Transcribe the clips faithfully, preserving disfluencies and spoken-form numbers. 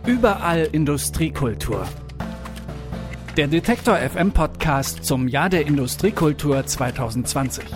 Überall Industriekultur. Der Detektor F M Podcast zum Jahr der Industriekultur zwanzig zwanzig.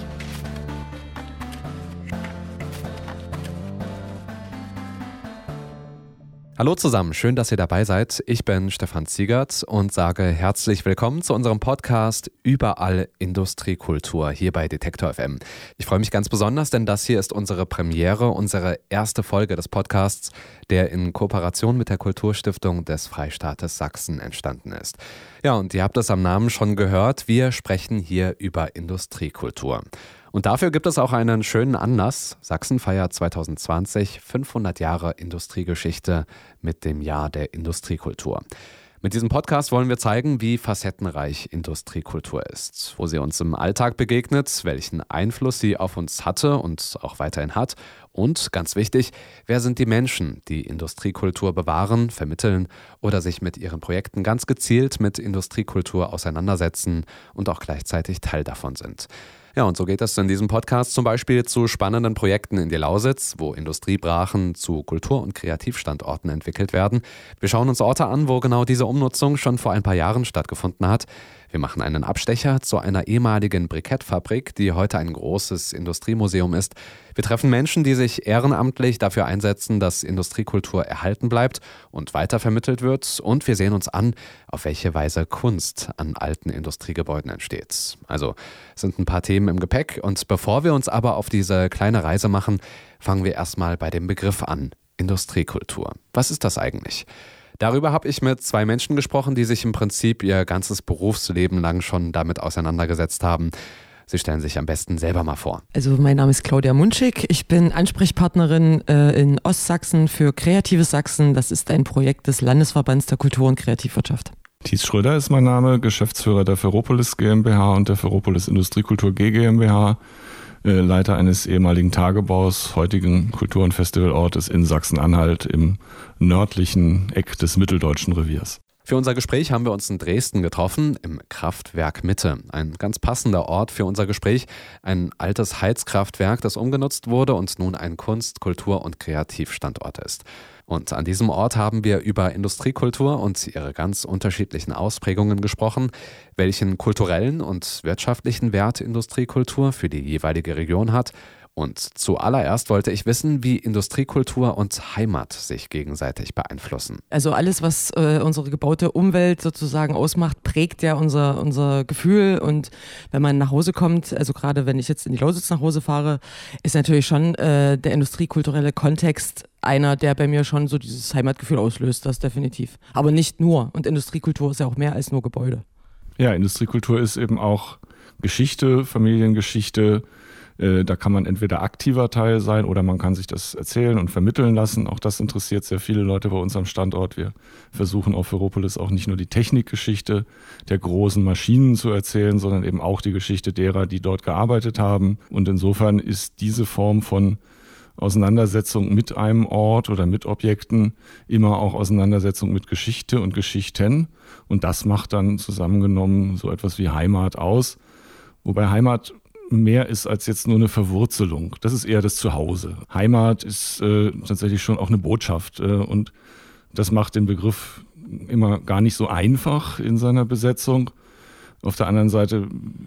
Hallo zusammen, schön, dass ihr dabei seid. Ich bin Stefan Ziegert und sage herzlich willkommen zu unserem Podcast Überall Industriekultur hier bei Detektor F M. Ich freue mich ganz besonders, denn das hier ist unsere Premiere, unsere erste Folge des Podcasts, der in Kooperation mit der Kulturstiftung des Freistaates Sachsen entstanden ist. Ja, und ihr habt es am Namen schon gehört, wir sprechen hier über Industriekultur. Und dafür gibt es auch einen schönen Anlass. Sachsen feiert zwanzig zwanzig fünfhundert Jahre Industriegeschichte mit dem Jahr der Industriekultur. Mit diesem Podcast wollen wir zeigen, wie facettenreich Industriekultur ist, wo sie uns im Alltag begegnet, welchen Einfluss sie auf uns hatte und auch weiterhin hat und, ganz wichtig, wer sind die Menschen, die Industriekultur bewahren, vermitteln oder sich mit ihren Projekten ganz gezielt mit Industriekultur auseinandersetzen und auch gleichzeitig Teil davon sind. Ja, und so geht es in diesem Podcast zum Beispiel zu spannenden Projekten in der Lausitz, wo Industriebrachen zu Kultur- und Kreativstandorten entwickelt werden. Wir schauen uns Orte an, wo genau diese Umnutzung schon vor ein paar Jahren stattgefunden hat. Wir machen einen Abstecher zu einer ehemaligen Brikettfabrik, die heute ein großes Industriemuseum ist. Wir treffen Menschen, die sich ehrenamtlich dafür einsetzen, dass Industriekultur erhalten bleibt und weitervermittelt wird. Und wir sehen uns an, auf welche Weise Kunst an alten Industriegebäuden entsteht. Also es sind ein paar Themen im Gepäck. Und bevor wir uns aber auf diese kleine Reise machen, fangen wir erstmal bei dem Begriff an: Industriekultur. Was ist das eigentlich? Darüber habe ich mit zwei Menschen gesprochen, die sich im Prinzip ihr ganzes Berufsleben lang schon damit auseinandergesetzt haben. Sie stellen sich am besten selber mal vor. Also mein Name ist Claudia Munschig. Ich bin Ansprechpartnerin äh, in Ostsachsen für Kreatives Sachsen. Das ist ein Projekt des Landesverbands der Kultur- und Kreativwirtschaft. Thies Schröder ist mein Name, Geschäftsführer der Ferropolis GmbH und der Ferropolis Industriekultur G GmbH. Leiter eines ehemaligen Tagebaus, heutigen Kultur- und Festivalortes in Sachsen-Anhalt im nördlichen Eck des Mitteldeutschen Reviers. Für unser Gespräch haben wir uns in Dresden getroffen, im Kraftwerk Mitte. Ein ganz passender Ort für unser Gespräch. Ein altes Heizkraftwerk, das umgenutzt wurde und nun ein Kunst-, Kultur- und Kreativstandort ist. Und an diesem Ort haben wir über Industriekultur und ihre ganz unterschiedlichen Ausprägungen gesprochen, welchen kulturellen und wirtschaftlichen Wert Industriekultur für die jeweilige Region hat. Und zuallererst wollte ich wissen, wie Industriekultur und Heimat sich gegenseitig beeinflussen. Also alles, was äh, unsere gebaute Umwelt sozusagen ausmacht, prägt ja unser, unser Gefühl. Und wenn man nach Hause kommt, also gerade wenn ich jetzt in die Lausitz nach Hause fahre, ist natürlich schon äh, der industriekulturelle Kontext einer, der bei mir schon so dieses Heimatgefühl auslöst, das definitiv. Aber nicht nur. Und Industriekultur ist ja auch mehr als nur Gebäude. Ja, Industriekultur ist eben auch Geschichte, Familiengeschichte. Da kann man entweder aktiver Teil sein oder man kann sich das erzählen und vermitteln lassen. Auch das interessiert sehr viele Leute bei uns am Standort. Wir versuchen auf Ferropolis auch nicht nur die Technikgeschichte der großen Maschinen zu erzählen, sondern eben auch die Geschichte derer, die dort gearbeitet haben. Und insofern ist diese Form von Auseinandersetzung mit einem Ort oder mit Objekten immer auch Auseinandersetzung mit Geschichte und Geschichten. Und das macht dann zusammengenommen so etwas wie Heimat aus. Wobei Heimat mehr ist als jetzt nur eine Verwurzelung. Das ist eher das Zuhause. Heimat ist äh, tatsächlich schon auch eine Botschaft. Äh, und das macht den Begriff immer gar nicht so einfach in seiner Besetzung. Auf der anderen Seite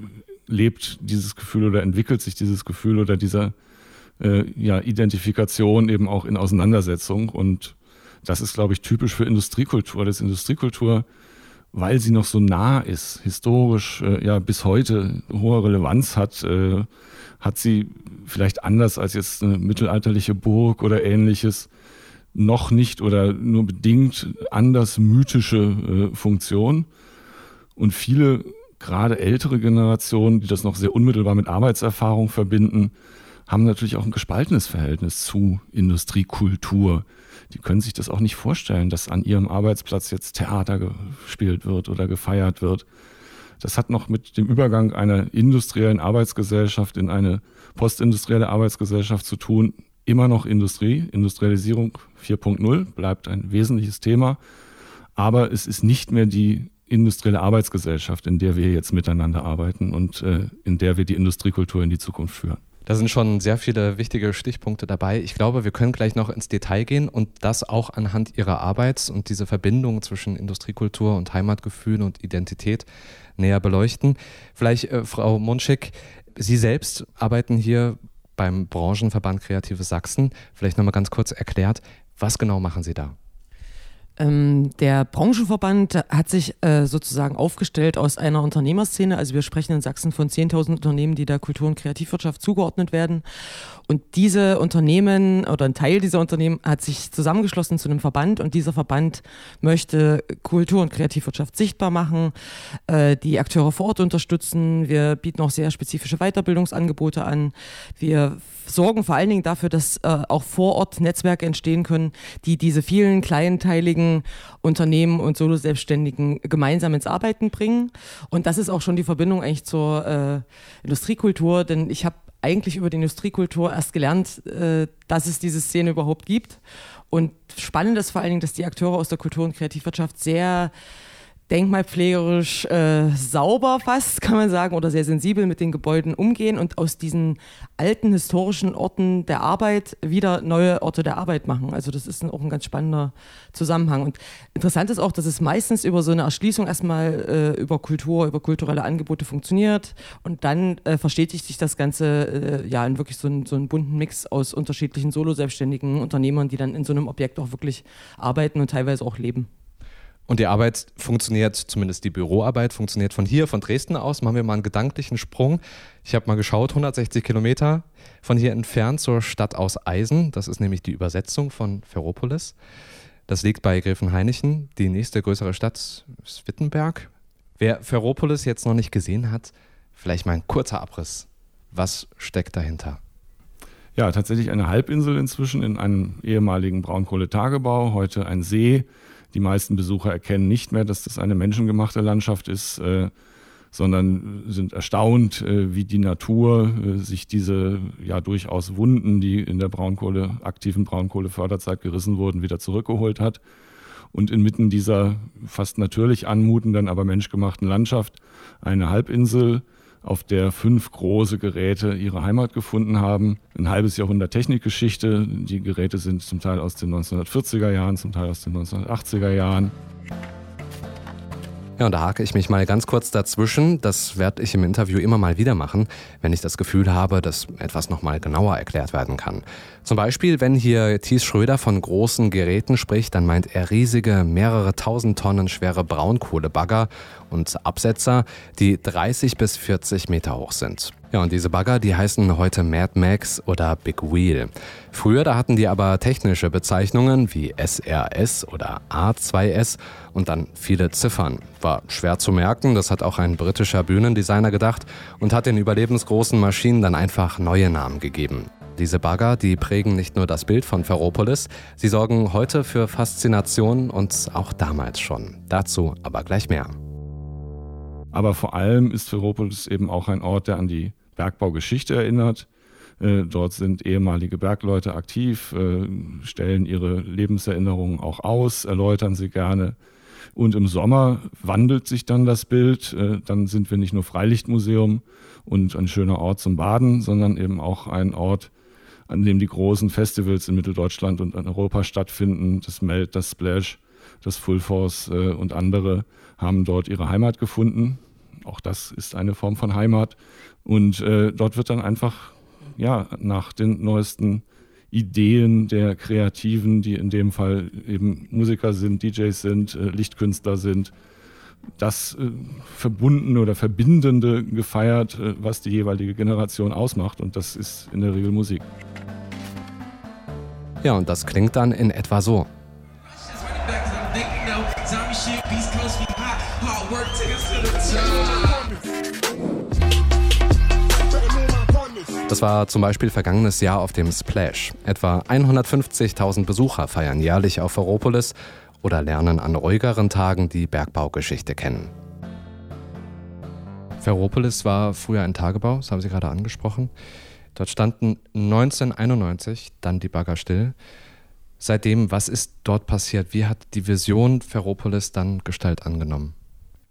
lebt dieses Gefühl oder entwickelt sich dieses Gefühl oder dieser äh, ja, Identifikation eben auch in Auseinandersetzung. Und das ist, glaube ich, typisch für Industriekultur. Das Industriekultur, weil sie noch so nah ist, historisch äh, ja bis heute hohe Relevanz hat, äh, hat sie vielleicht anders als jetzt eine mittelalterliche Burg oder ähnliches noch nicht oder nur bedingt anders mythische äh, Funktion. Und viele, gerade ältere Generationen, die das noch sehr unmittelbar mit Arbeitserfahrung verbinden, haben natürlich auch ein gespaltenes Verhältnis zu Industriekultur. Die können sich das auch nicht vorstellen, dass an ihrem Arbeitsplatz jetzt Theater gespielt wird oder gefeiert wird. Das hat noch mit dem Übergang einer industriellen Arbeitsgesellschaft in eine postindustrielle Arbeitsgesellschaft zu tun. Immer noch Industrie, Industrialisierung vier Punkt null bleibt ein wesentliches Thema. Aber es ist nicht mehr die industrielle Arbeitsgesellschaft, in der wir jetzt miteinander arbeiten und äh, in der wir die Industriekultur in die Zukunft führen. Da sind schon sehr viele wichtige Stichpunkte dabei. Ich glaube, wir können gleich noch ins Detail gehen und das auch anhand Ihrer Arbeit und diese Verbindung zwischen Industriekultur und Heimatgefühl und Identität näher beleuchten. Vielleicht, äh, Frau Munschig, Sie selbst arbeiten hier beim Branchenverband Kreatives Sachsen. Vielleicht nochmal ganz kurz erklärt, was genau machen Sie da? Ähm, der Branchenverband hat sich äh, sozusagen aufgestellt aus einer Unternehmerszene. Also wir sprechen in Sachsen von zehntausend Unternehmen, die der Kultur- und Kreativwirtschaft zugeordnet werden. Und diese Unternehmen oder ein Teil dieser Unternehmen hat sich zusammengeschlossen zu einem Verband und dieser Verband möchte Kultur- und Kreativwirtschaft sichtbar machen, äh, die Akteure vor Ort unterstützen. Wir bieten auch sehr spezifische Weiterbildungsangebote an. Wir sorgen vor allen Dingen dafür, dass äh, auch vor Ort Netzwerke entstehen können, die diese vielen kleinteiligen Unternehmen und Solo-Selbstständigen gemeinsam ins Arbeiten bringen. Und das ist auch schon die Verbindung eigentlich zur äh, Industriekultur, denn ich habe eigentlich über die Industriekultur erst gelernt, äh, dass es diese Szene überhaupt gibt. Und spannend ist vor allen Dingen, dass die Akteure aus der Kultur- und Kreativwirtschaft sehr denkmalpflegerisch äh, sauber fast, kann man sagen, oder sehr sensibel mit den Gebäuden umgehen und aus diesen alten historischen Orten der Arbeit wieder neue Orte der Arbeit machen. Also das ist ein, auch ein ganz spannender Zusammenhang. Und interessant ist auch, dass es meistens über so eine Erschließung erstmal äh, über Kultur, über kulturelle Angebote funktioniert und dann äh, verstetigt sich das Ganze äh, ja in wirklich so, ein, so einen bunten Mix aus unterschiedlichen solo-selbstständigen Unternehmern, die dann in so einem Objekt auch wirklich arbeiten und teilweise auch leben. Und die Arbeit funktioniert, zumindest die Büroarbeit, funktioniert von hier, von Dresden aus. Machen wir mal einen gedanklichen Sprung. Ich habe mal geschaut, hundertsechzig Kilometer von hier entfernt zur Stadt aus Eisen. Das ist nämlich die Übersetzung von Ferropolis. Das liegt bei Gräfenhainichen. Die nächste größere Stadt ist Wittenberg. Wer Ferropolis jetzt noch nicht gesehen hat, vielleicht mal ein kurzer Abriss. Was steckt dahinter? Ja, tatsächlich eine Halbinsel inzwischen in einem ehemaligen Braunkohletagebau, heute ein See. Die meisten Besucher erkennen nicht mehr, dass das eine menschengemachte Landschaft ist, äh, sondern sind erstaunt, äh, wie die Natur äh, sich diese ja durchaus Wunden, die in der Braunkohle, aktiven Braunkohleförderzeit gerissen wurden, wieder zurückgeholt hat. Und inmitten dieser fast natürlich anmutenden, aber menschgemachten Landschaft eine Halbinsel, auf der fünf große Geräte ihre Heimat gefunden haben. Ein halbes Jahrhundert Technikgeschichte. Die Geräte sind zum Teil aus den neunzehnhundertvierziger Jahren, zum Teil aus den neunzehnhundertachtziger Jahren. Ja, und da hake ich mich mal ganz kurz dazwischen. Das werde ich im Interview immer mal wieder machen, wenn ich das Gefühl habe, dass etwas nochmal genauer erklärt werden kann. Zum Beispiel, wenn hier Thies Schröder von großen Geräten spricht, dann meint er riesige, mehrere tausend Tonnen schwere Braunkohlebagger und Absetzer, die dreißig bis vierzig Meter hoch sind. Ja, und diese Bagger, die heißen heute Mad Max oder Big Wheel. Früher, da hatten die aber technische Bezeichnungen wie S R S oder A zwei S und dann viele Ziffern. War schwer zu merken, das hat auch ein britischer Bühnendesigner gedacht und hat den überlebensgroßen Maschinen dann einfach neue Namen gegeben. Diese Bagger, die prägen nicht nur das Bild von Ferropolis, sie sorgen heute für Faszination und auch damals schon. Dazu aber gleich mehr. Aber vor allem ist Ferropolis eben auch ein Ort, der an die Bergbaugeschichte erinnert. Äh, dort sind ehemalige Bergleute aktiv, äh, stellen ihre Lebenserinnerungen auch aus, erläutern sie gerne. Und im Sommer wandelt sich dann das Bild. Äh, dann sind wir nicht nur Freilichtmuseum und ein schöner Ort zum Baden, sondern eben auch ein Ort, an dem die großen Festivals in Mitteldeutschland und in Europa stattfinden. Das Melt, das Splash, das Full Force äh, und andere haben dort ihre Heimat gefunden. Auch das ist eine Form von Heimat. Und äh, dort wird dann einfach ja, nach den neuesten Ideen der Kreativen, die in dem Fall eben Musiker sind, D Js sind, äh, Lichtkünstler sind, das äh, Verbundene oder Verbindende gefeiert, äh, was die jeweilige Generation ausmacht. Und das ist in der Regel Musik. Ja, und das klingt dann in etwa so. Das war zum Beispiel vergangenes Jahr auf dem Splash. Etwa hundertfünfzigtausend Besucher feiern jährlich auf Ferropolis oder lernen an ruhigeren Tagen die Bergbaugeschichte kennen. Ferropolis war früher ein Tagebau, das haben Sie gerade angesprochen. Dort standen neunzehnhunderteinundneunzig dann die Bagger still. Seitdem, was ist dort passiert? Wie hat die Vision Ferropolis dann Gestalt angenommen?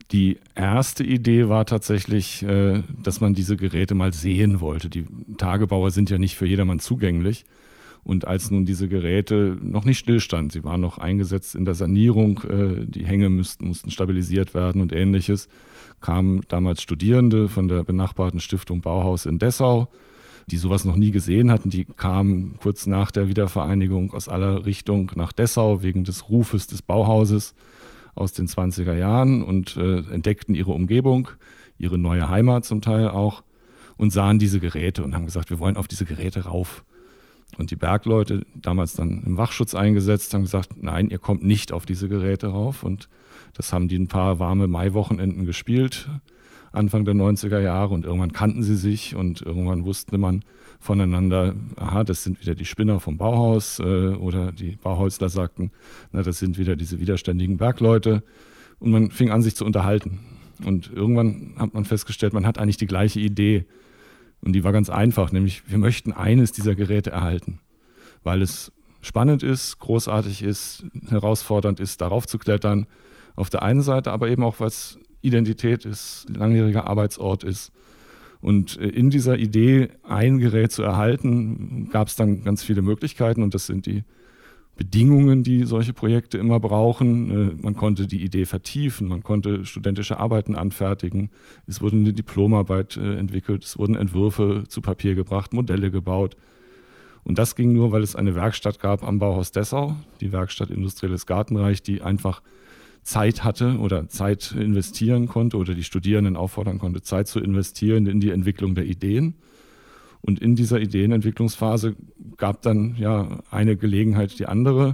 Die erste Idee war tatsächlich, dass man diese Geräte mal sehen wollte. Die Tagebauer sind ja nicht für jedermann zugänglich. Und als nun diese Geräte noch nicht stillstanden, sie waren noch eingesetzt in der Sanierung, die Hänge müssten, mussten stabilisiert werden und Ähnliches, kamen damals Studierende von der benachbarten Stiftung Bauhaus in Dessau, die sowas noch nie gesehen hatten. Die kamen kurz nach der Wiedervereinigung aus aller Richtung nach Dessau wegen des Rufes des Bauhauses aus den zwanziger Jahren und äh, entdeckten ihre Umgebung, ihre neue Heimat zum Teil auch und sahen diese Geräte und haben gesagt, wir wollen auf diese Geräte rauf. Und die Bergleute, damals dann im Wachschutz eingesetzt, haben gesagt, nein, ihr kommt nicht auf diese Geräte rauf. Und das haben die ein paar warme Maiwochenenden gespielt, Anfang der neunziger Jahre. Und irgendwann kannten sie sich und irgendwann wusste man voneinander, aha, das sind wieder die Spinner vom Bauhaus, äh, oder die Bauhäusler sagten, na, das sind wieder diese widerständigen Bergleute. Und man fing an, sich zu unterhalten. Und irgendwann hat man festgestellt, man hat eigentlich die gleiche Idee. Und die war ganz einfach, nämlich wir möchten eines dieser Geräte erhalten, weil es spannend ist, großartig ist, herausfordernd ist, darauf zu klettern. Auf der einen Seite, aber eben auch, weil es Identität ist, langjähriger Arbeitsort ist. Und in dieser Idee, ein Gerät zu erhalten, gab es dann ganz viele Möglichkeiten und das sind die Bedingungen, die solche Projekte immer brauchen. Man konnte die Idee vertiefen, man konnte studentische Arbeiten anfertigen, es wurde eine Diplomarbeit entwickelt, es wurden Entwürfe zu Papier gebracht, Modelle gebaut. Und das ging nur, weil es eine Werkstatt gab am Bauhaus Dessau, die Werkstatt Industrielles Gartenreich, die einfach Zeit hatte oder Zeit investieren konnte oder die Studierenden auffordern konnte, Zeit zu investieren in die Entwicklung der Ideen. Und in dieser Ideenentwicklungsphase gab dann ja eine Gelegenheit die andere.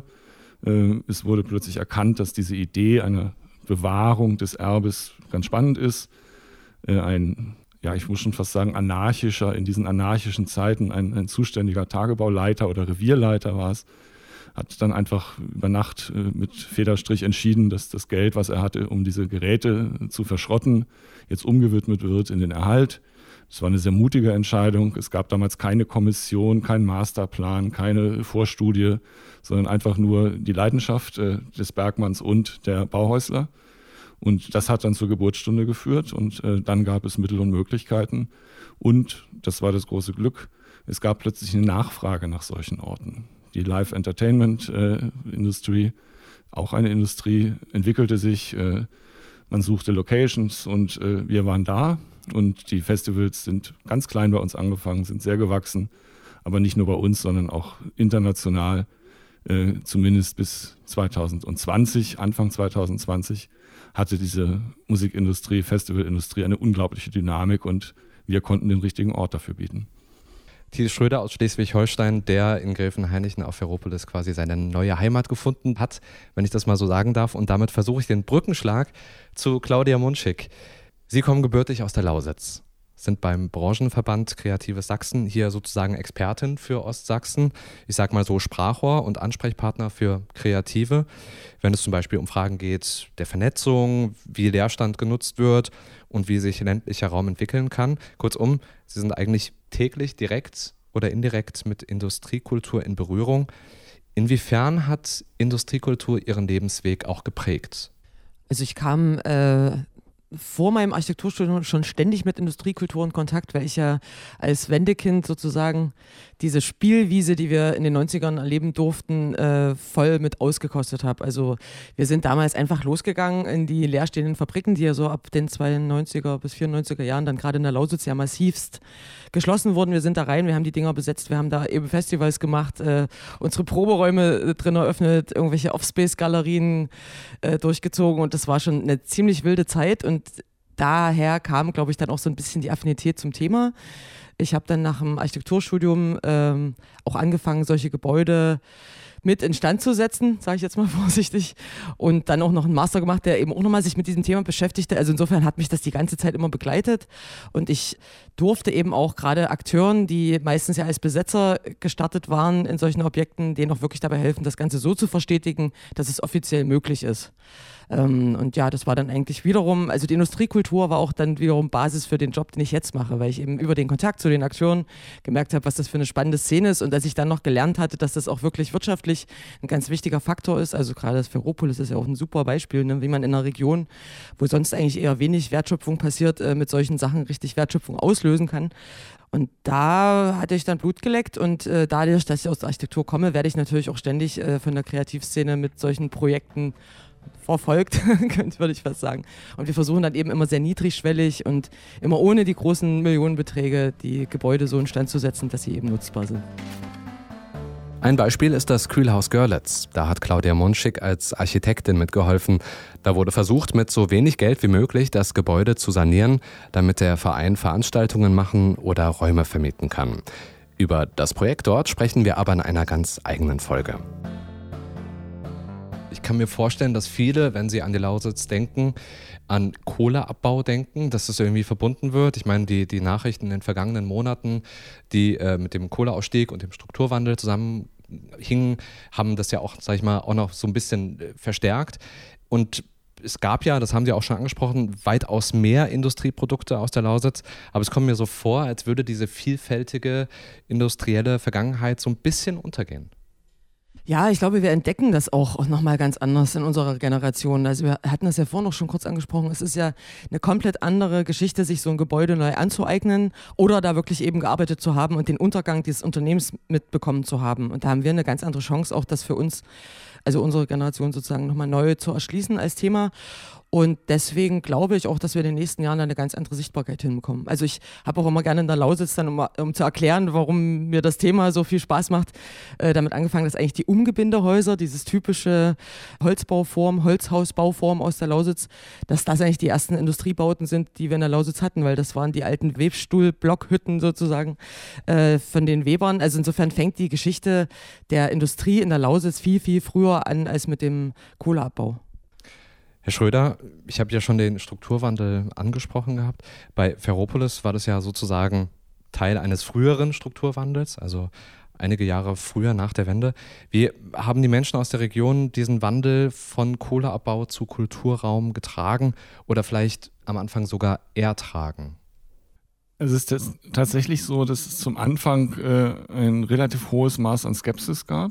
Es wurde plötzlich erkannt, dass diese Idee einer Bewahrung des Erbes ganz spannend ist. Ein, ja, ich muss schon fast sagen, anarchischer, in diesen anarchischen Zeiten ein, ein zuständiger Tagebauleiter oder Revierleiter war es, hat dann einfach über Nacht mit Federstrich entschieden, dass das Geld, was er hatte, um diese Geräte zu verschrotten, jetzt umgewidmet wird in den Erhalt. Das war eine sehr mutige Entscheidung. Es gab damals keine Kommission, keinen Masterplan, keine Vorstudie, sondern einfach nur die Leidenschaft äh, des Bergmanns und der Bauhäusler. Und das hat dann zur Geburtsstunde geführt und äh, dann gab es Mittel und Möglichkeiten. Und, das war das große Glück, es gab plötzlich eine Nachfrage nach solchen Orten. Die Live-Entertainment-Industrie, äh, auch eine Industrie, entwickelte sich. Äh, man suchte Locations und äh, wir waren da. Und die Festivals sind ganz klein bei uns angefangen, sind sehr gewachsen, aber nicht nur bei uns, sondern auch international, äh, zumindest bis zwanzig zwanzig, Anfang zwanzig zwanzig, hatte diese Musikindustrie, Festivalindustrie eine unglaubliche Dynamik und wir konnten den richtigen Ort dafür bieten. Thiel Schröder aus Schleswig-Holstein, der in Gräfenhainichen auf Ferropolis quasi seine neue Heimat gefunden hat, wenn ich das mal so sagen darf. Und damit versuche ich den Brückenschlag zu Claudia Munschig. Sie kommen gebürtig aus der Lausitz, sind beim Branchenverband Kreatives Sachsen hier sozusagen Expertin für Ostsachsen. Ich sage mal so Sprachrohr und Ansprechpartner für Kreative, wenn es zum Beispiel um Fragen geht der Vernetzung, wie Leerstand genutzt wird und wie sich ländlicher Raum entwickeln kann. Kurzum, Sie sind eigentlich täglich direkt oder indirekt mit Industriekultur in Berührung. Inwiefern hat Industriekultur Ihren Lebensweg auch geprägt? Also ich kam äh vor meinem Architekturstudium schon ständig mit Industriekultur in Kontakt, weil ich ja als Wendekind sozusagen diese Spielwiese, die wir in den neunzigern erleben durften, äh, voll mit ausgekostet habe. Also wir sind damals einfach losgegangen in die leerstehenden Fabriken, die ja so ab den zweiundneunziger bis vierundneunziger Jahren dann gerade in der Lausitz ja massivst geschlossen wurden. Wir sind da rein, wir haben die Dinger besetzt, wir haben da eben Festivals gemacht, äh, unsere Proberäume äh, drin eröffnet, irgendwelche Offspace-Galerien äh, durchgezogen und das war schon eine ziemlich wilde Zeit und daher kam, glaube ich, dann auch so ein bisschen die Affinität zum Thema. Ich habe dann nach dem Architekturstudium ähm, auch angefangen, solche Gebäude mit instand zu setzen, sage ich jetzt mal vorsichtig, und dann auch noch einen Master gemacht, der eben auch nochmal sich mit diesem Thema beschäftigte. Also insofern hat mich das die ganze Zeit immer begleitet und ich durfte eben auch gerade Akteuren, die meistens ja als Besetzer gestartet waren in solchen Objekten, denen auch wirklich dabei helfen, das Ganze so zu verstetigen, dass es offiziell möglich ist. Ähm, und ja, das war dann eigentlich wiederum, also die Industriekultur war auch dann wiederum Basis für den Job, den ich jetzt mache, weil ich eben über den Kontakt zu den Akteuren gemerkt habe, was das für eine spannende Szene ist und als ich dann noch gelernt hatte, dass das auch wirklich wirtschaftlich natürlich ein ganz wichtiger Faktor ist. Also gerade das Ferropolis ist ja auch ein super Beispiel, ne? Wie man in einer Region, wo sonst eigentlich eher wenig Wertschöpfung passiert, äh, mit solchen Sachen richtig Wertschöpfung auslösen kann. Und da hatte ich dann Blut geleckt und äh, dadurch, dass ich aus der Architektur komme, werde ich natürlich auch ständig äh, von der Kreativszene mit solchen Projekten verfolgt, würde ich fast sagen. Und wir versuchen dann eben immer sehr niedrigschwellig und immer ohne die großen Millionenbeträge die Gebäude so instand zu setzen, dass sie eben nutzbar sind. Ein Beispiel ist das Kühlhaus Görlitz. Da hat Claudia Monschig als Architektin mitgeholfen. Da wurde versucht, mit so wenig Geld wie möglich das Gebäude zu sanieren, damit der Verein Veranstaltungen machen oder Räume vermieten kann. Über das Projekt dort sprechen wir aber in einer ganz eigenen Folge. Ich kann mir vorstellen, dass viele, wenn sie an die Lausitz denken, an Kohleabbau denken, dass es irgendwie verbunden wird. Ich meine, die, die Nachrichten in den vergangenen Monaten, die äh, mit dem Kohleausstieg und dem Strukturwandel zusammenhingen, haben das ja auch, sag ich mal, auch noch so ein bisschen äh, verstärkt. Und es gab ja, das haben Sie auch schon angesprochen, weitaus mehr Industrieprodukte aus der Lausitz. Aber es kommt mir so vor, als würde diese vielfältige industrielle Vergangenheit so ein bisschen untergehen. Ja, ich glaube, wir entdecken das auch nochmal ganz anders in unserer Generation. Also wir hatten das ja vorhin noch schon kurz angesprochen. Es ist ja eine komplett andere Geschichte, sich so ein Gebäude neu anzueignen oder da wirklich eben gearbeitet zu haben und den Untergang dieses Unternehmens mitbekommen zu haben. Und da haben wir eine ganz andere Chance, auch das für uns, also unsere Generation sozusagen nochmal neu zu erschließen als Thema. Und deswegen glaube ich auch, dass wir in den nächsten Jahren eine ganz andere Sichtbarkeit hinbekommen. Also ich habe auch immer gerne in der Lausitz dann, um, um zu erklären, warum mir das Thema so viel Spaß macht, äh, damit angefangen, dass eigentlich die Umgebindehäuser, dieses typische Holzbauform, Holzhausbauform aus der Lausitz, dass das eigentlich die ersten Industriebauten sind, die wir in der Lausitz hatten, weil das waren die alten Webstuhl-Blockhütten sozusagen äh, von den Webern. Also insofern fängt die Geschichte der Industrie in der Lausitz viel, viel früher an als mit dem Kohleabbau. Herr Schröder, ich habe ja schon den Strukturwandel angesprochen gehabt. Bei Ferropolis war das ja sozusagen Teil eines früheren Strukturwandels, also einige Jahre früher nach der Wende. Wie haben die Menschen aus der Region diesen Wandel von Kohleabbau zu Kulturraum getragen oder vielleicht am Anfang sogar ertragen? Es ist das tatsächlich so, dass es zum Anfang äh, ein relativ hohes Maß an Skepsis gab,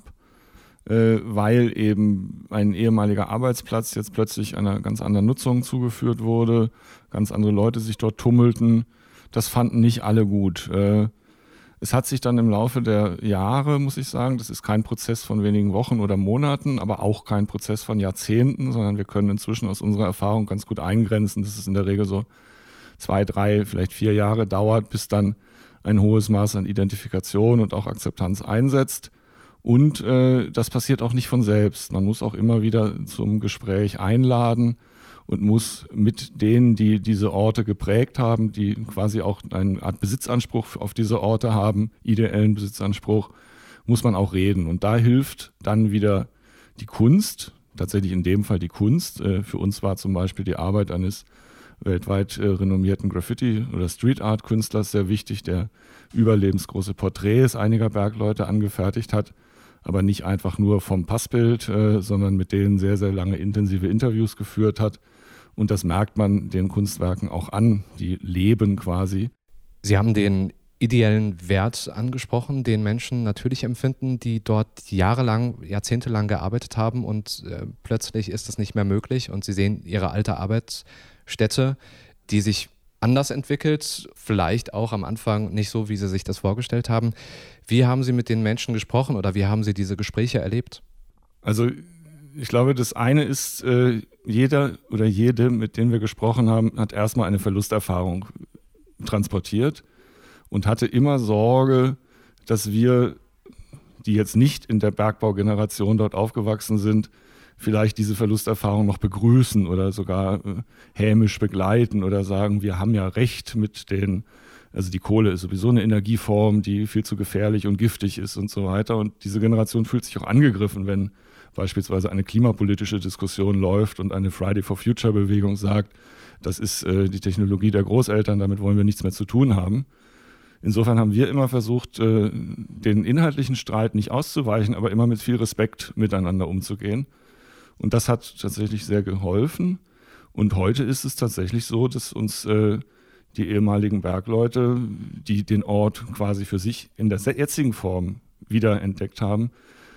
äh, weil eben ein ehemaliger Arbeitsplatz jetzt plötzlich einer ganz anderen Nutzung zugeführt wurde, ganz andere Leute sich dort tummelten. Das fanden nicht alle gut. Äh, es hat sich dann im Laufe der Jahre, muss ich sagen, das ist kein Prozess von wenigen Wochen oder Monaten, aber auch kein Prozess von Jahrzehnten, sondern wir können inzwischen aus unserer Erfahrung ganz gut eingrenzen, dass es in der Regel so zwei, drei, vielleicht vier Jahre dauert, bis dann ein hohes Maß an Identifikation und auch Akzeptanz einsetzt. Und äh, das passiert auch nicht von selbst. Man muss auch immer wieder zum Gespräch einladen und muss mit denen, die diese Orte geprägt haben, die quasi auch eine Art Besitzanspruch auf diese Orte haben, ideellen Besitzanspruch, muss man auch reden. Und da hilft dann wieder die Kunst, tatsächlich in dem Fall die Kunst. Äh, für uns war zum Beispiel die Arbeit eines weltweit äh, renommierten Graffiti- oder Street-Art-Künstlers sehr wichtig, der überlebensgroße Porträts einiger Bergleute angefertigt hat, aber nicht einfach nur vom Passbild, äh, sondern mit denen sehr, sehr lange intensive Interviews geführt hat. Und das merkt man den Kunstwerken auch an, die leben quasi. Sie haben den ideellen Wert angesprochen, den Menschen natürlich empfinden, die dort jahrelang, jahrzehntelang gearbeitet haben und äh, plötzlich ist das nicht mehr möglich und sie sehen ihre alte Arbeitsstätte, die sich anders entwickelt, vielleicht auch am Anfang nicht so, wie Sie sich das vorgestellt haben. Wie haben Sie mit den Menschen gesprochen oder wie haben Sie diese Gespräche erlebt? Also ich glaube, das eine ist, äh, jeder oder jede, mit denen wir gesprochen haben, hat erstmal eine Verlusterfahrung transportiert und hatte immer Sorge, dass wir, die jetzt nicht in der Bergbaugeneration dort aufgewachsen sind, vielleicht diese Verlusterfahrung noch begrüßen oder sogar äh, hämisch begleiten oder sagen, wir haben ja recht mit den, also die Kohle ist sowieso eine Energieform, die viel zu gefährlich und giftig ist und so weiter. Und diese Generation fühlt sich auch angegriffen, wenn beispielsweise eine klimapolitische Diskussion läuft und eine Friday for Future Bewegung sagt, das ist äh, die Technologie der Großeltern, damit wollen wir nichts mehr zu tun haben. Insofern haben wir immer versucht, äh, den inhaltlichen Streit nicht auszuweichen, aber immer mit viel Respekt miteinander umzugehen. Und das hat tatsächlich sehr geholfen. Und heute ist es tatsächlich so, dass uns äh, die ehemaligen Bergleute, die den Ort quasi für sich in der jetzigen Form wiederentdeckt haben,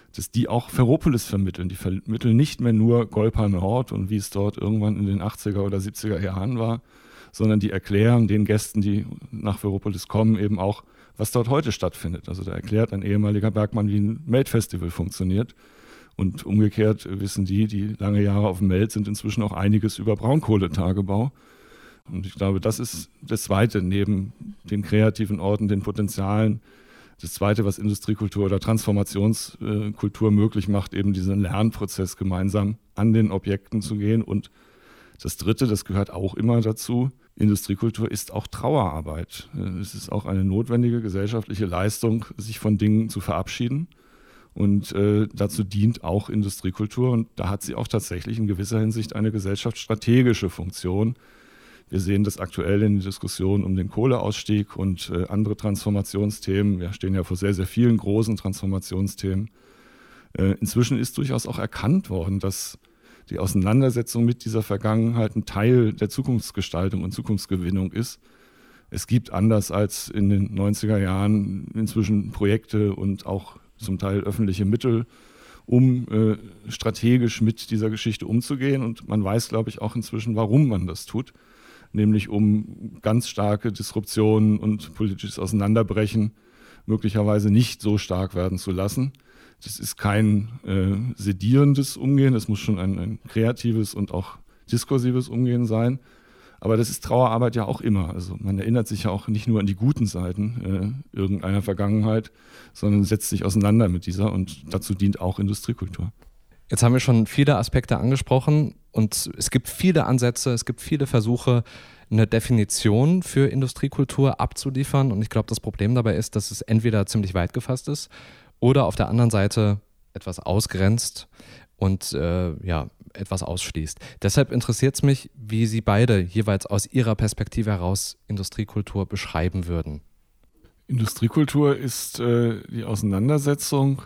dass die auch Ferropolis vermitteln. Die vermitteln nicht mehr nur Golpa Nord und wie es dort irgendwann in den achtziger oder siebziger Jahren war, sondern die erklären den Gästen, die nach Ferropolis kommen, eben auch, was dort heute stattfindet. Also da erklärt ein ehemaliger Bergmann, wie ein Melt-Festival funktioniert. Und umgekehrt wissen die, die lange Jahre auf dem Melt sind, inzwischen auch einiges über Braunkohletagebau. Und ich glaube, das ist das Zweite, neben den kreativen Orten, den Potenzialen, das Zweite, was Industriekultur oder Transformationskultur möglich macht, eben diesen Lernprozess gemeinsam an den Objekten zu gehen. Und das Dritte, das gehört auch immer dazu, Industriekultur ist auch Trauerarbeit. Es ist auch eine notwendige gesellschaftliche Leistung, sich von Dingen zu verabschieden. Und äh, dazu dient auch Industriekultur. Und da hat sie auch tatsächlich in gewisser Hinsicht eine gesellschaftsstrategische Funktion. Wir sehen das aktuell in der Diskussion um den Kohleausstieg und äh, andere Transformationsthemen. Wir stehen ja vor sehr, sehr vielen großen Transformationsthemen. Äh, inzwischen ist durchaus auch erkannt worden, dass die Auseinandersetzung mit dieser Vergangenheit ein Teil der Zukunftsgestaltung und Zukunftsgewinnung ist. Es gibt anders als in den neunziger Jahren inzwischen Projekte und auch zum Teil öffentliche Mittel, um äh, strategisch mit dieser Geschichte umzugehen. Und man weiß, glaube ich, auch inzwischen, warum man das tut. Nämlich um ganz starke Disruptionen und politisches Auseinanderbrechen möglicherweise nicht so stark werden zu lassen. Das ist kein äh, sedierendes Umgehen, das muss schon ein, ein kreatives und auch diskursives Umgehen sein. Aber das ist Trauerarbeit ja auch immer. Also man erinnert sich ja auch nicht nur an die guten Seiten äh, irgendeiner Vergangenheit, sondern setzt sich auseinander mit dieser und dazu dient auch Industriekultur. Jetzt haben wir schon viele Aspekte angesprochen und es gibt viele Ansätze, es gibt viele Versuche, eine Definition für Industriekultur abzuliefern. Und ich glaube, das Problem dabei ist, dass es entweder ziemlich weit gefasst ist oder auf der anderen Seite etwas ausgrenzt und äh, ja, etwas ausschließt. Deshalb interessiert es mich, wie Sie beide jeweils aus Ihrer Perspektive heraus Industriekultur beschreiben würden. Industriekultur ist äh, die Auseinandersetzung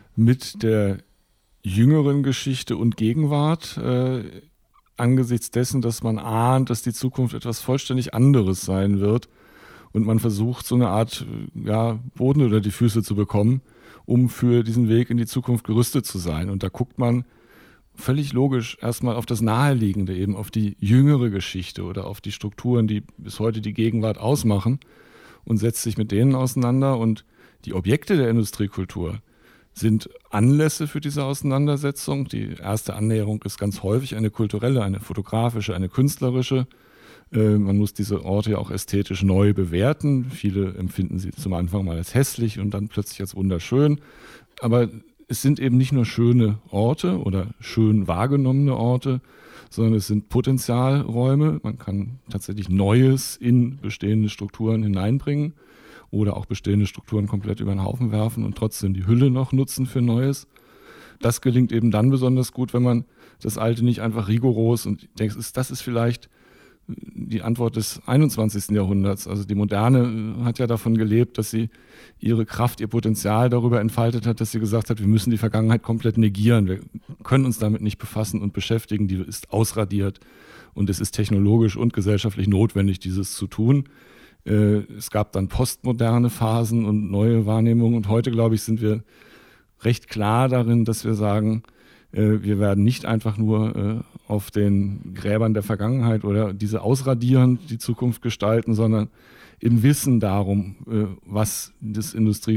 mit der jüngeren Geschichte und Gegenwart, äh, angesichts dessen, dass man ahnt, dass die Zukunft etwas vollständig anderes sein wird und man versucht, so eine Art ja, Boden unter die Füße zu bekommen, um für diesen Weg in die Zukunft gerüstet zu sein. Und da guckt man völlig logisch erstmal auf das Naheliegende, eben auf die jüngere Geschichte oder auf die Strukturen, die bis heute die Gegenwart ausmachen und setzt sich mit denen auseinander. Und die Objekte der Industriekultur sind Anlässe für diese Auseinandersetzung. Die erste Annäherung ist ganz häufig eine kulturelle, eine fotografische, eine künstlerische. Äh, man muss diese Orte ja auch ästhetisch neu bewerten. Viele empfinden sie zum Anfang mal als hässlich und dann plötzlich als wunderschön. Aber es sind eben nicht nur schöne Orte oder schön wahrgenommene Orte, sondern es sind Potenzialräume. Man kann tatsächlich Neues in bestehende Strukturen hineinbringen oder auch bestehende Strukturen komplett über den Haufen werfen und trotzdem die Hülle noch nutzen für Neues. Das gelingt eben dann besonders gut, wenn man das Alte nicht einfach rigoros und denkt, das ist vielleicht die Antwort des einundzwanzigsten Jahrhunderts. Also die Moderne hat ja davon gelebt, dass sie ihre Kraft, ihr Potenzial darüber entfaltet hat, dass sie gesagt hat, wir müssen die Vergangenheit komplett negieren. Wir können uns damit nicht befassen und beschäftigen, die ist ausradiert und es ist technologisch und gesellschaftlich notwendig, dieses zu tun. Es gab dann postmoderne Phasen und neue Wahrnehmungen und heute, glaube ich, sind wir recht klar darin, dass wir sagen, wir werden nicht einfach nur auf den Gräbern der Vergangenheit oder diese ausradierend die Zukunft gestalten, sondern im Wissen darum, was das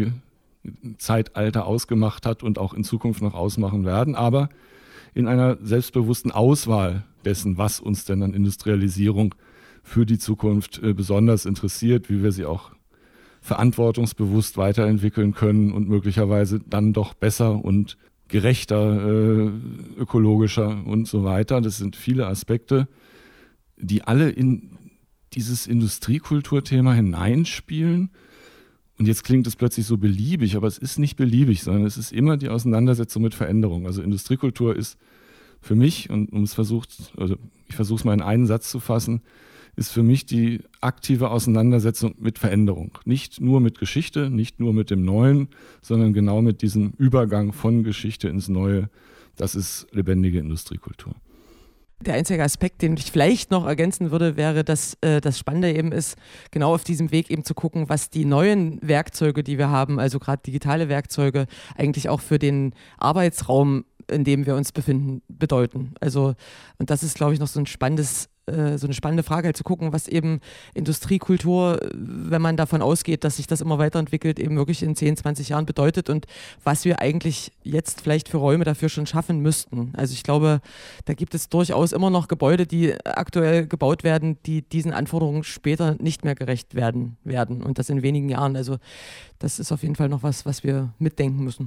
Industriezeitalter ausgemacht hat und auch in Zukunft noch ausmachen werden, aber in einer selbstbewussten Auswahl dessen, was uns denn an Industrialisierung für die Zukunft besonders interessiert, wie wir sie auch verantwortungsbewusst weiterentwickeln können und möglicherweise dann doch besser und gerechter, ökologischer und so weiter. Das sind viele Aspekte, die alle in dieses Industriekulturthema hineinspielen. Und jetzt klingt es plötzlich so beliebig, aber es ist nicht beliebig, sondern es ist immer die Auseinandersetzung mit Veränderung. Also Industriekultur ist für mich, und um es versucht, also ich versuche es mal in einen Satz zu fassen, ist für mich die aktive Auseinandersetzung mit Veränderung. Nicht nur mit Geschichte, nicht nur mit dem Neuen, sondern genau mit diesem Übergang von Geschichte ins Neue. Das ist lebendige Industriekultur. Der einzige Aspekt, den ich vielleicht noch ergänzen würde, wäre, dass äh, das Spannende eben ist, genau auf diesem Weg eben zu gucken, was die neuen Werkzeuge, die wir haben, also gerade digitale Werkzeuge, eigentlich auch für den Arbeitsraum, in dem wir uns befinden, bedeuten. Also, und das ist, glaube ich, noch so ein spannendes so eine spannende Frage, halt zu gucken, was eben Industriekultur, wenn man davon ausgeht, dass sich das immer weiterentwickelt, eben wirklich in zehn, zwanzig Jahren bedeutet und was wir eigentlich jetzt vielleicht für Räume dafür schon schaffen müssten. Also ich glaube, da gibt es durchaus immer noch Gebäude, die aktuell gebaut werden, die diesen Anforderungen später nicht mehr gerecht werden werden und das in wenigen Jahren. Also das ist auf jeden Fall noch was, was wir mitdenken müssen.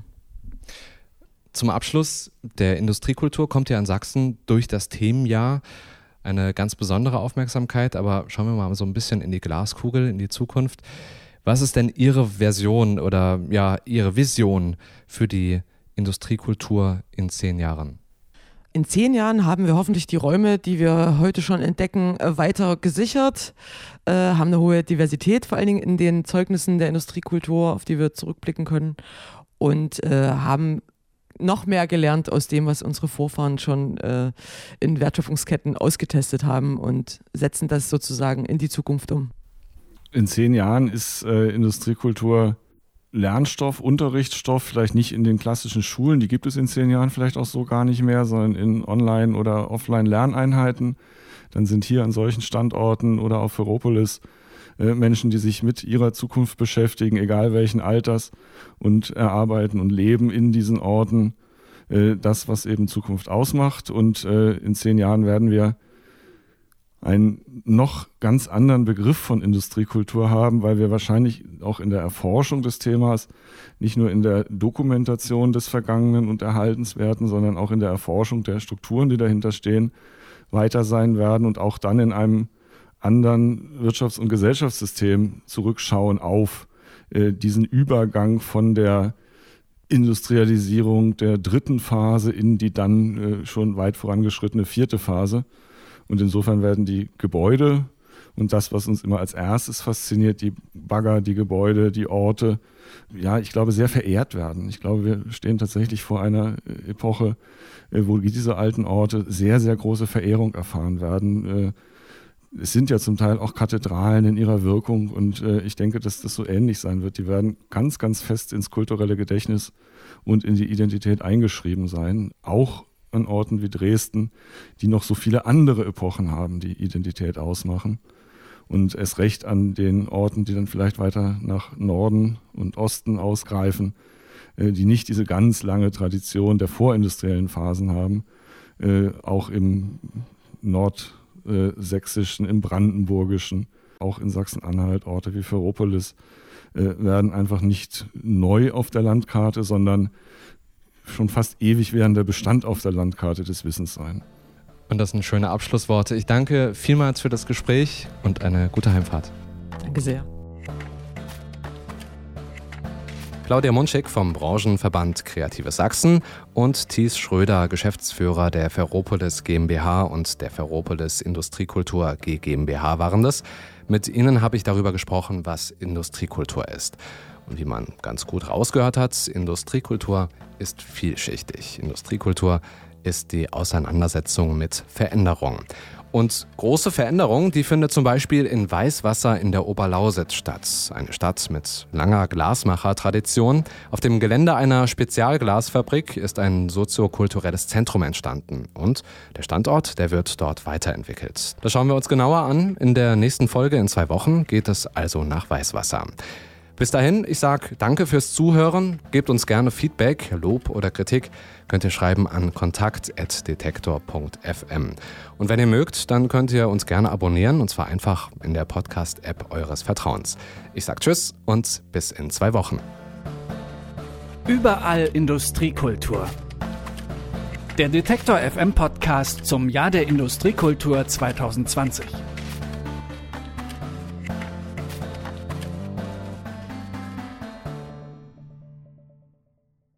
Zum Abschluss der Industriekultur kommt ja in Sachsen durch das Themenjahr eine ganz besondere Aufmerksamkeit, aber schauen wir mal so ein bisschen in die Glaskugel, in die Zukunft. Was ist denn Ihre Version oder ja Ihre Vision für die Industriekultur in zehn Jahren? In zehn Jahren haben wir hoffentlich die Räume, die wir heute schon entdecken, weiter gesichert, äh, haben eine hohe Diversität, vor allen Dingen in den Zeugnissen der Industriekultur, auf die wir zurückblicken können und äh, haben noch mehr gelernt aus dem, was unsere Vorfahren schon äh, in Wertschöpfungsketten ausgetestet haben und setzen das sozusagen in die Zukunft um. In zehn Jahren ist äh, Industriekultur Lernstoff, Unterrichtsstoff, vielleicht nicht in den klassischen Schulen, die gibt es in zehn Jahren vielleicht auch so gar nicht mehr, sondern in Online- oder Offline-Lerneinheiten. Dann sind hier an solchen Standorten oder auf Ferropolis äh, Menschen, die sich mit ihrer Zukunft beschäftigen, egal welchen Alters, und erarbeiten und leben in diesen Orten äh, das, was eben Zukunft ausmacht. Und äh, in zehn Jahren werden wir einen noch ganz anderen Begriff von Industriekultur haben, weil wir wahrscheinlich auch in der Erforschung des Themas, nicht nur in der Dokumentation des Vergangenen und Erhaltenswerten, sondern auch in der Erforschung der Strukturen, die dahinter stehen, weiter sein werden und auch dann in einem anderen Wirtschafts- und Gesellschaftssystem zurückschauen auf äh, diesen Übergang von der Industrialisierung der dritten Phase in die dann äh, schon weit vorangeschrittene vierte Phase. Und insofern werden die Gebäude und das, was uns immer als erstes fasziniert, die Bagger, die Gebäude, die Orte, ja, ich glaube, sehr verehrt werden. Ich glaube, wir stehen tatsächlich vor einer Epoche, wo diese alten Orte sehr, sehr große Verehrung erfahren werden. Es sind ja zum Teil auch Kathedralen in ihrer Wirkung und ich denke, dass das so ähnlich sein wird. Die werden ganz, ganz fest ins kulturelle Gedächtnis und in die Identität eingeschrieben sein, auch an Orten wie Dresden, die noch so viele andere Epochen haben, die Identität ausmachen. Und erst recht an den Orten, die dann vielleicht weiter nach Norden und Osten ausgreifen, die nicht diese ganz lange Tradition der vorindustriellen Phasen haben, auch im Nordsächsischen, im Brandenburgischen, auch in Sachsen-Anhalt, Orte wie Ferropolis, werden einfach nicht neu auf der Landkarte, sondern schon fast ewig währender Bestand auf der Landkarte des Wissens sein. Und das sind schöne Abschlussworte. Ich danke vielmals für das Gespräch und eine gute Heimfahrt. Danke sehr. Claudia Munschig vom Branchenverband Kreatives Sachsen und Thies Schröder, Geschäftsführer der Ferropolis GmbH und der Ferropolis Industriekultur G GmbH waren das. Mit ihnen habe ich darüber gesprochen, was Industriekultur ist. Und wie man ganz gut rausgehört hat, Industriekultur ist vielschichtig. Industriekultur ist die Auseinandersetzung mit Veränderung. Und große Veränderung, die findet zum Beispiel in Weißwasser in der Oberlausitz statt. Eine Stadt mit langer Glasmachertradition. Auf dem Gelände einer Spezialglasfabrik ist ein soziokulturelles Zentrum entstanden. Und der Standort, der wird dort weiterentwickelt. Das schauen wir uns genauer an. In der nächsten Folge in zwei Wochen geht es also nach Weißwasser. Bis dahin, ich sage danke fürs Zuhören. Gebt uns gerne Feedback, Lob oder Kritik. Könnt ihr schreiben an kontakt at detektor punkt f m. Und wenn ihr mögt, dann könnt ihr uns gerne abonnieren, und zwar einfach in der Podcast-App eures Vertrauens. Ich sage Tschüss und bis in zwei Wochen. Überall Industriekultur. Der Detektor F M Podcast zum Jahr der Industriekultur zwanzig zwanzig.